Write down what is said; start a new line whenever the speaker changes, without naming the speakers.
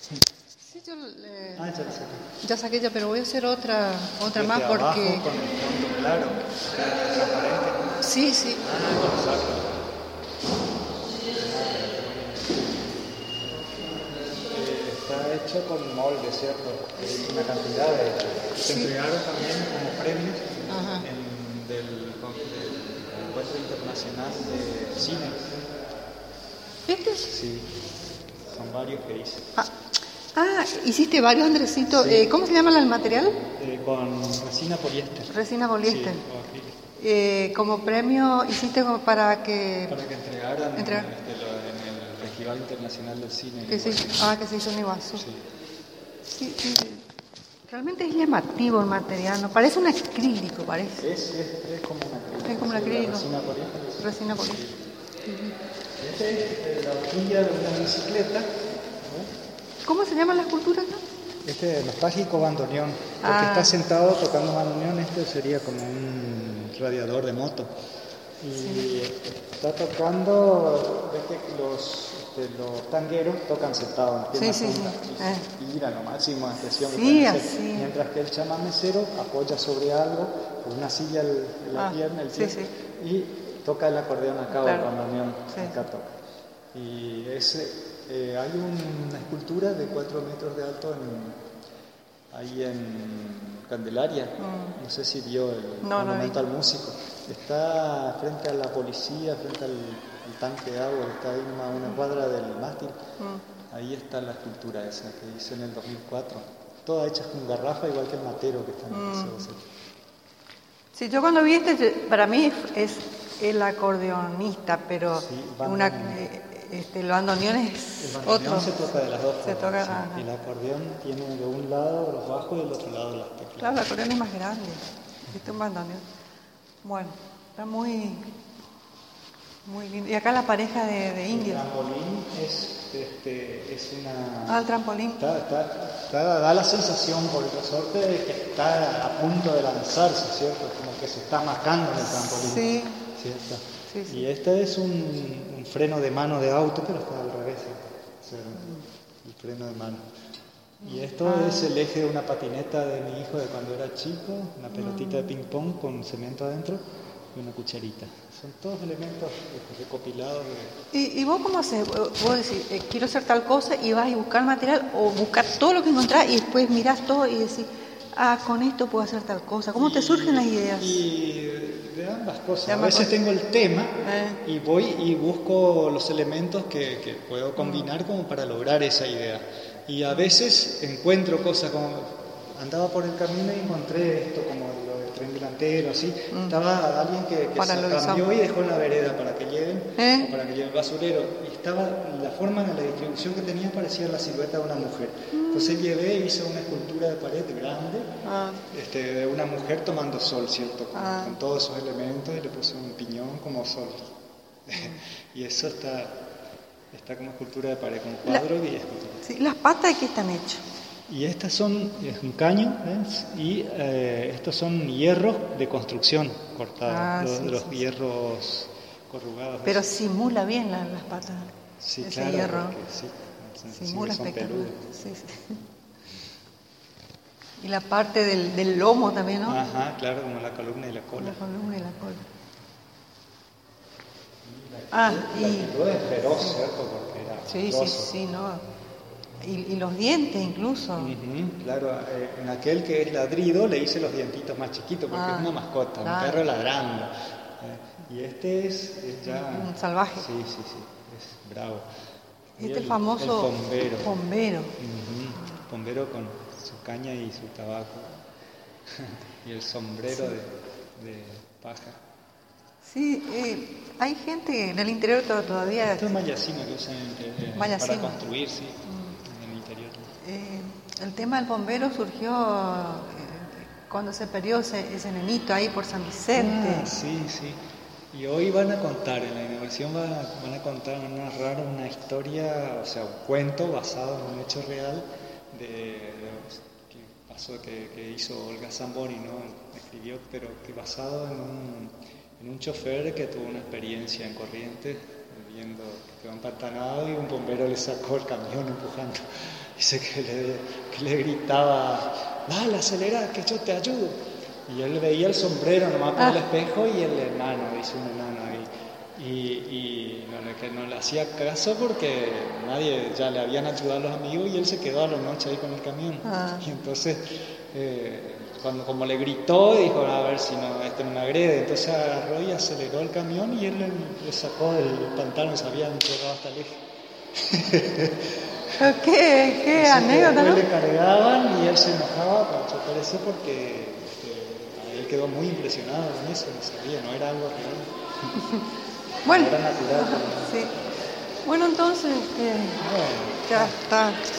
Sí, yo
Ah, ya la saqué.
ya saqué ya, pero voy a hacer otra más
Desde
porque...
abajo con el fondo claro, transparente.
Sí, sí.
Ah, ya lo saco. Está hecho con molde, ¿cierto? Es una cantidad de... Se
Sí.
entregaron también como premios
Ajá.
del Encuentro Internacional de Cine.
¿Viste?
Sí, son varios que hice.
Hiciste varios, Andresito.
Sí.
¿Cómo se llama el material?
Con resina poliéster.
Resina poliéster.
Sí, o acrílico.
Como premio hiciste como para que...
Para que entregaran
Entregar.
en el Festival Internacional del Cine.
Que se hizo en Iguazú.
Sí.
Sí. Realmente es llamativo el material, ¿no? Parece un acrílico, parece.
Es como un acrílico.
Es como un acrílico.
Resina poliéster.
Resina poliéster.
Esta es la horquilla de una bicicleta.
¿Cómo se llama la escultura acá?
Este es nostálgico bandoneón. El que está sentado tocando bandoneón, este sería como un radiador de moto. Y está tocando, ves que los tangueros tocan sentados en pierna punta. Y gira lo máximo de expresión que pueden hacer.
Así.
Mientras que el chamanecero apoya sobre algo, con una silla en la pierna, y toca el acordeón acá o el bandoneón. Acá toca. Y hay una escultura de 4 metros de alto ahí en Candelaria. No sé si vio el monumento al músico. Está frente a la policía, frente al tanque de agua, está ahí a una cuadra del mástil. Ahí está la escultura esa que hice en el 2004. Toda hecha con garrafa, igual que el matero que está en el museo.
Sí, yo cuando vi para mí es el acordeonista, pero el bandoneón es otro.
El bandoneón se toca de las dos formas.
Sí.
El acordeón tiene de un lado los bajos y del otro lado las teclas.
Claro, el acordeón es más grande. Este es un bandoneón. Bueno, está muy lindo. Y acá la pareja de indios.
El trampolín es una...
El trampolín.
Da la sensación, por el resorte, de que está a punto de lanzarse, ¿cierto? Como que se está marcando en el trampolín.
Sí.
¿Cierto?
Sí.
Y este es un freno de mano de auto, pero está al revés. O sea, el freno de mano. Y esto es el eje de una patineta de mi hijo de cuando era chico, una pelotita de ping pong con cemento adentro y una cucharita. Son todos elementos recopilados.
¿Y vos cómo haces? Vos decís, quiero hacer tal cosa y vas a buscar material o buscar todo lo que encontrás y después mirás todo y decís, con esto puedo hacer tal cosa. ¿Cómo te surgen las ideas?
Y de ambas cosas. A veces tengo el tema y voy y busco los elementos que puedo combinar como para lograr esa idea. Y a veces encuentro cosas como... Andaba por el camino y encontré esto como lo del tren delantero, así. Estaba alguien que se cambió y dejó en la vereda para que lleven, o para que lleven el basurero. Y estaba la forma en la distribución que tenía parecía la silueta de una mujer. Entonces llevé e hice una escultura de pared grande de una mujer tomando sol, ¿cierto? Con todos esos elementos y le puse un piñón como sol. Y eso está como escultura de pared, como cuadro y escultura.
Sí, ¿las patas de qué están hechas?
Y estas es un caño, ¿ves? Y estos son hierros de construcción cortados, los hierros corrugados.
Pero simula bien las patas.
Sí,
ese
claro,
hierro.
Simula
espectacular. Sí. Y la parte del lomo también, ¿no?
Ajá, claro, como la columna y la cola.
La columna y la cola.
La actitud es feroz, ¿cierto? Porque era
sí, ¿no? Y los dientes incluso.
Claro, en aquel que es ladrido le hice los dientitos más chiquitos porque es una mascota, un perro ladrando. Y este es ya...
Un salvaje.
Sí, es bravo.
Este es el famoso bombero.
Bombero con su caña y su tabaco. Y el sombrero de paja.
Sí, hay gente en el interior todavía...
Esto es mayacina que usan para construir, sí. En el interior.
El tema del bombero surgió cuando se perdió ese nenito ahí por San Vicente.
Sí. Y hoy van a contar, en la inauguración van a contar, van a narrar una historia, o sea, un cuento basado en un hecho real que pasó, que hizo Olga Zamboni, ¿no? Escribió, pero que basado en un chofer que tuvo una experiencia en Corrientes, viendo que quedó empantanado y un bombero le sacó el camión empujando. Dice que le gritaba, dale, acelera, que yo te ayudo. Y él veía el sombrero nomás por el espejo y el enano, dice un enano ahí. Y que no le hacía caso porque nadie, ya le habían ayudado a los amigos y él se quedó a la noche ahí con el camión. Y entonces, como le gritó, dijo, a ver si no, no me agrede. Entonces agarró y aceleró el camión y él le sacó del pantalón, se había enterrado hasta el eje.
¿Qué anécdota,
¿no?
¿no?
Le cargaban y él se enojaba, por eso, porque él quedó muy impresionado con eso, no sabía, no era algo real.
Bueno,
era natural.
Sí. Bueno, entonces, ya está.